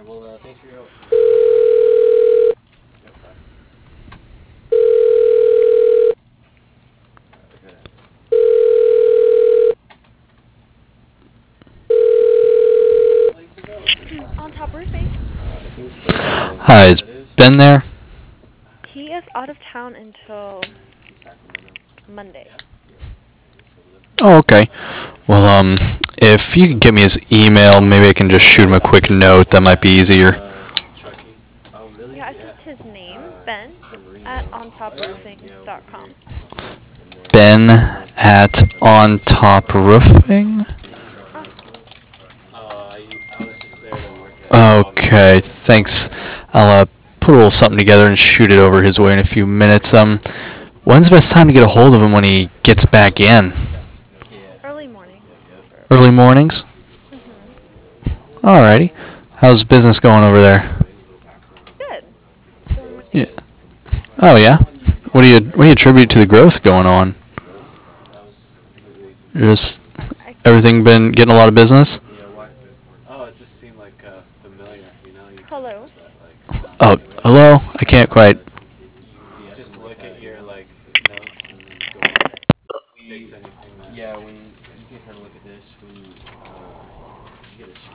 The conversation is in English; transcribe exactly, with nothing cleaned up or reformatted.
well, uh, thanks for your help. Yep, bye. On top roofing. Hi, is Ben there? He is out of town until Monday. Oh, okay. Well, um, if you could give me his email, maybe I can just shoot him a quick note. That might be easier. Yeah, it's just his name, Ben, at on top roofing dot com. Ben at On Top Roofing. Okay, thanks. I'll uh, put a little something together and shoot it over his way in a few minutes. Um, when's the best time to get a hold of him when he gets back in? Early morning. Early mornings? Mhm. Alrighty. How's business going over there? Good. Doing really Yeah. good. Oh yeah. What do you what do you attribute to the growth going on? Just I everything been getting a lot of business? Hello. Oh, hello. I can't quite. We, yeah, when you can kind of look at this when uh, you get a